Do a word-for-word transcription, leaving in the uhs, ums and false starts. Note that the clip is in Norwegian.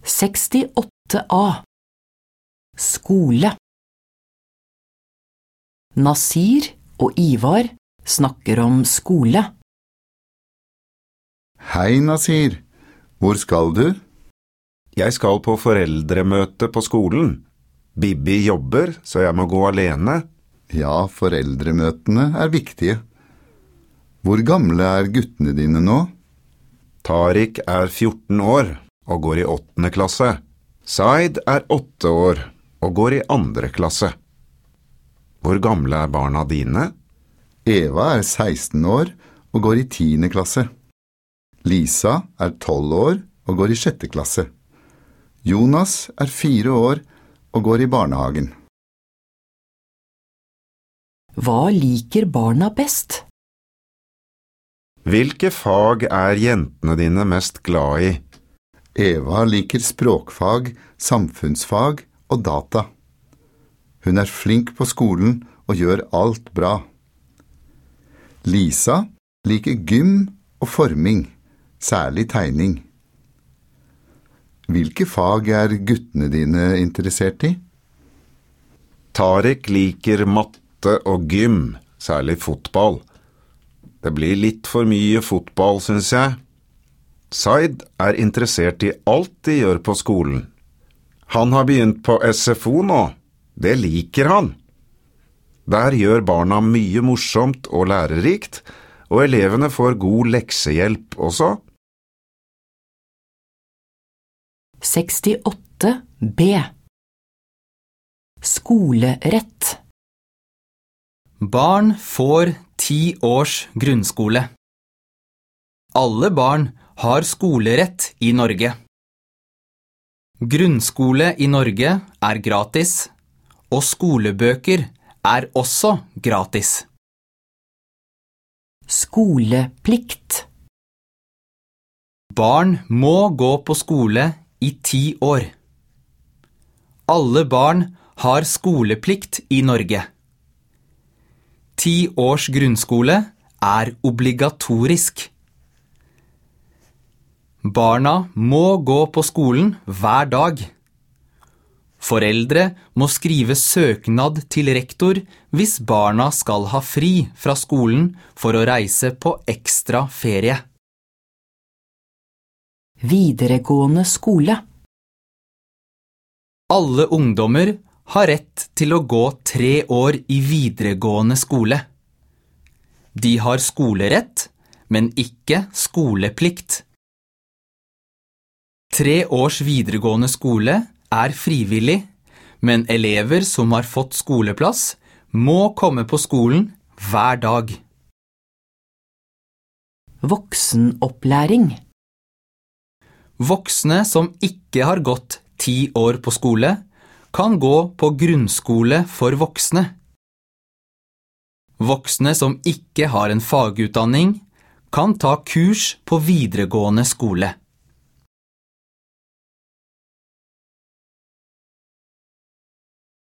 sekstiåtte A. Skole. Nasir og Ivar snakker om skole. Hei, Nasir. Hvor skal du? Jeg skal på foreldremøte på skolen. Bibi jobber, så jeg må gå alene. Ja, foreldremøtene er viktige. Hvor gamle er guttene dine nå? Tariq er fjorten år og går i åttende klasse. Said er åtte år og går i andre klasse. Hvor gamle er barna dine? Eva er seksten år og går i tiende klasse. Lisa er tolv år og går i sjette klasse. Jonas er fire år og går i barnehagen. Hva liker barna best? Hvilke fag er jentene dine mest glad i? Eva liker språkfag, samfunnsfag og data. Hun er flink på skolen og gjør alt bra. Lisa liker gym og forming, særlig tegning. Hvilke fag er guttene dine interessert i? Tariq liker matte og gym, særlig fotball. Det blir litt for mye fotball, synes jeg. Said er interessert i alt de gjør på skolen. Han har begynt på S F O nå. Det liker han. Der gjør barna mye morsomt og lærerikt, og elevene får god leksehjelp også. sekstiåtte B. Skolerett. Barn får ti års grunnskole. Alle barn har skolerett i Norge. Grunnskole i Norge er gratis, og skolebøker er også gratis. Skoleplikt. Barn må gå på skole i ti år. Alle barn har skoleplikt i Norge. Ti års grunnskole er obligatorisk. Barna må gå på skolen hver dag. Foreldre må skrive søknad til rektor hvis barna skal ha fri fra skolen for å reise på ekstra ferie. Videregående skole. Alle ungdommer har rett til å gå tre år i videregående skole. De har skolerett, men ikke skoleplikt. Tre års videregående skole er frivillig, men elever som har fått skoleplass må komme på skolen hver dag. Voksenopplæring. Voksne som ikke har gått ti år på skole, kan gå på grunnskole for voksne. Voksne som ikke har en fagutdanning, kan ta kurs på videregående skole.